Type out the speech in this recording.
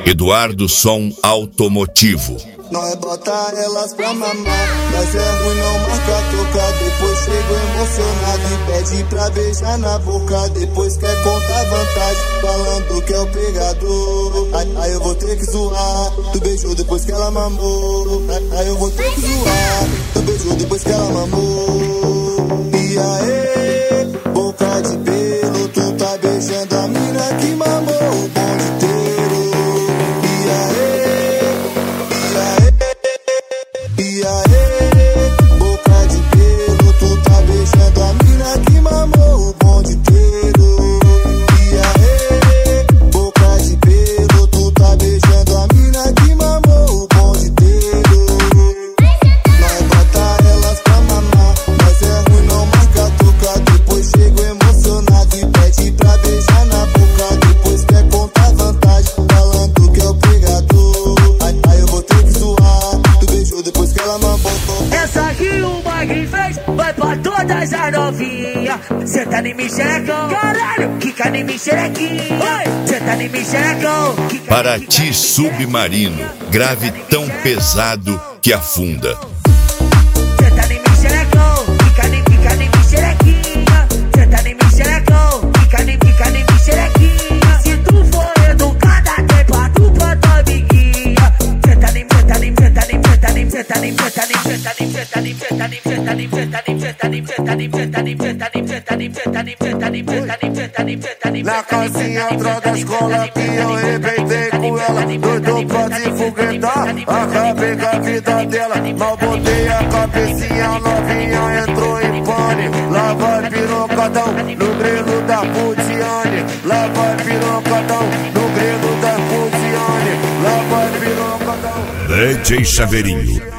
Eduardo Som Automotivo. Nós bota elas pra mamar, mas é ruim não marcar tocar. Depois chego emocionado e pede pra beijar na boca. Depois quer contar vantagem, falando que é o pegador. Aí eu vou ter que zoar, tu beijou depois que ela mamou. Aí eu vou ter que zoar, tu beijou depois que ela mamou. E aí, boca de pelo, tu tá beijando a mina que mamou o bonde inteiro. E aí, boca de pelo, tu tá beijando a mina que mamou o bonde inteiro. E aí, boca de pelo, tu tá beijando a mina que mamou o bonde inteiro. Nós bota elas pra mamar, mas é ruim não marcar tocar. Depois chego emocionado e pede pra beijar na boca. Depois quer contar vantagem, falando que é o pegador. Aí eu vou ter que zoar, tu beijou depois que ela mamou. Essa que o Magri fez vai pra todas as novinhas. Cê tá em mim xerecão, caralho, quica em mim xerequinha. Cê tá em mim xerecão. Paraty Submarino, grave tão pesado que afunda. Cê tá em mim xerecão, quica em mim xerequinha. Cê tá em mim xerecão, quica em mim xerequinha. Se tu for educada, tem pra tu pra tua amiguinha. Cê tá em na casinha atrás da escola que eu arrebentei com ela. Doido pra te foguetar, acabei com a vida dela. Mal botei a cabecinha, novinha entrou em pane. Lá vai pirocadão no grelo da Putiane. Lá vai pirocadão no grelo da Putiane. Lá vai pirocadão. DJ Chaveirinho.